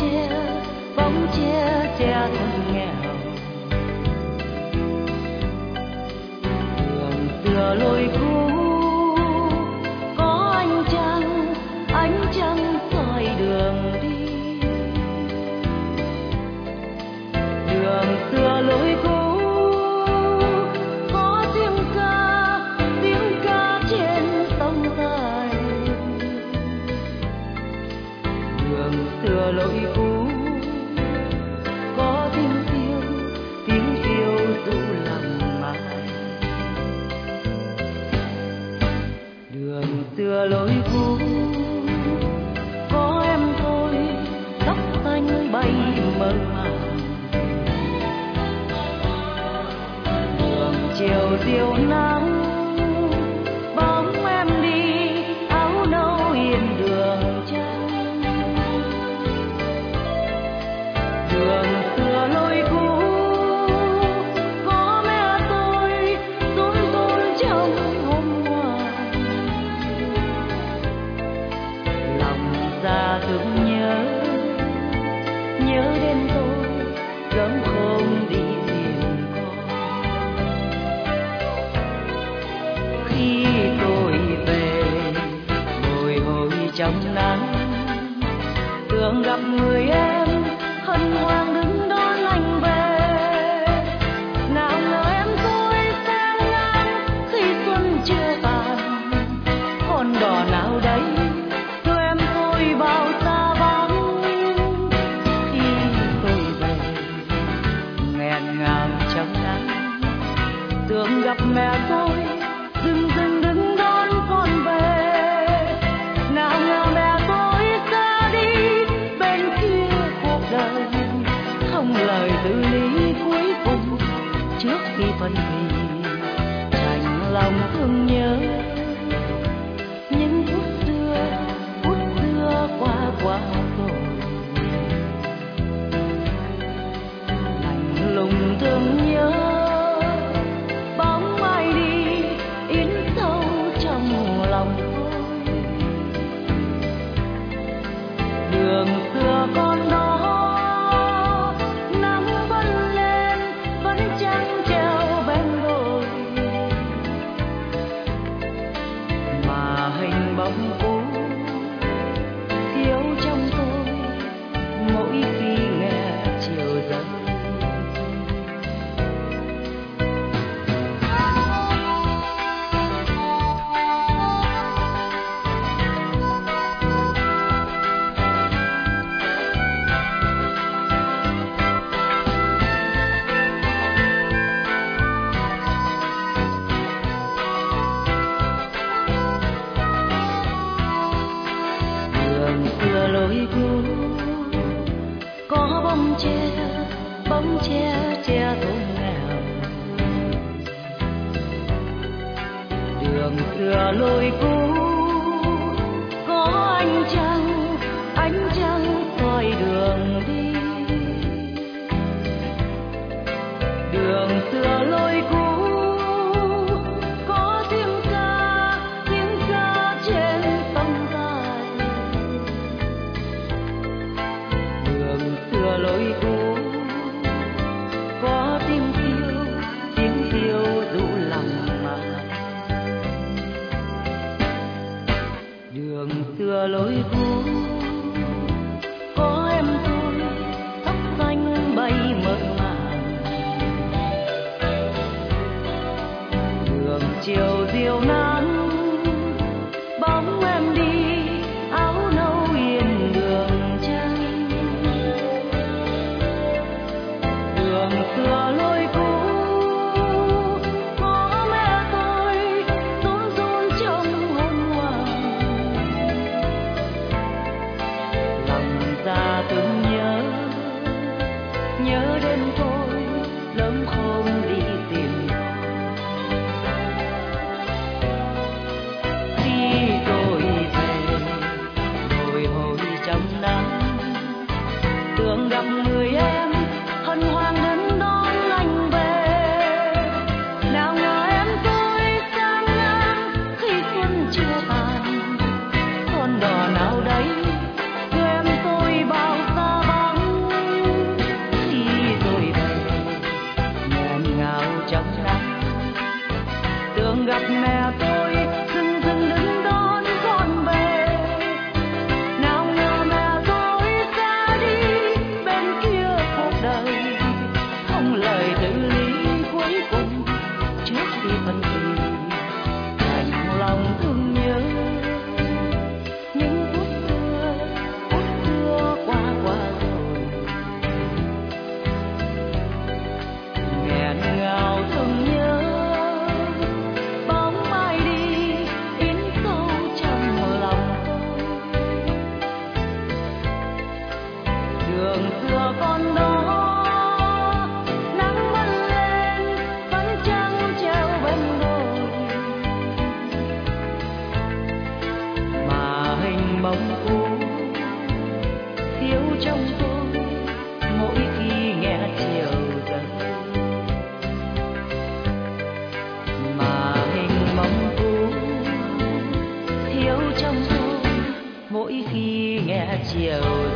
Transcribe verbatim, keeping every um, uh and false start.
che bóng che che thôn nghèo. Đường xưa lối cũ có ánh trăng, ánh trăng soi đường đi. Đường xưa lối cũ có tiếng ca, tiếng ca trên sông dài. Đường xưa lối cũ có tiếng tiêu, tiếng tiêu ru lòng mãi. Đường xưa lối cũ có em tôi tóc xanh bay mơ màng. Đường chiều diều nắng bóng em đi, áo nâu yên đường trắng. Đường xưa lối cũ có mẹ tôi run run trong hôm hoàng. Lòng già thương nhớ, nhớ đến tôi giống không đi tìm con. Khi tôi về bồi hồi trong nắng, tưởng gặp người em hân hoan đứng đón anh về. Nào ngờ em tôi sang ngang khi xuân chưa tàn, con đò nào đấy đưa em tôi vào xa vắng. Khi tôi về nghẹn ngào trong nắng, tưởng gặp mẹ tôi dừng dừng đứng đón con về. Nào ngờ mẹ tôi ra đi bên kia cuộc đời, không lời từ ly cuối cùng trước khi phân kỳ. Chạnh lòng thương nhớ những phút xưa, phút xưa qua qua rồi. Lạnh lùng thương nhớ bóng ai đi in sâu trong lòng tôi. Đường xưa con đó nắng vẫn lên, vẫn trăng treo bên đồi. Mà hình bóng cũ thiếu trong tôi mỗi khi nghe chiều dần. Đường xưa lối cũ có bóng che, bóng che che thôn nghèo. Đường xưa lối cũ có ánh trăng, ánh trăng soi đường đi. Đường xưa lối cũ có tiếng ca, tiếng ca trên sông dài. Đường xưa lối cũ có tiếng tiêu, tiếng tiêu ru lòng mãi. Đường xưa lối cũ có em tôi tóc xanh bay mơ màng. Đường chiều diều nắng bóng em đi, áo nâu yên đường trắng. Đường xưa lối cũ có mẹ tôi run run trong hôn hoàng. đường xưa con đó, nắng vẫn lên vẫn trăng treo bên đồi, mà hình bóng cũ thiếu trong tôi mỗi khi nghe chiều dần, mà hình bóng cũ thiếu trong tôi mỗi khi nghe chiều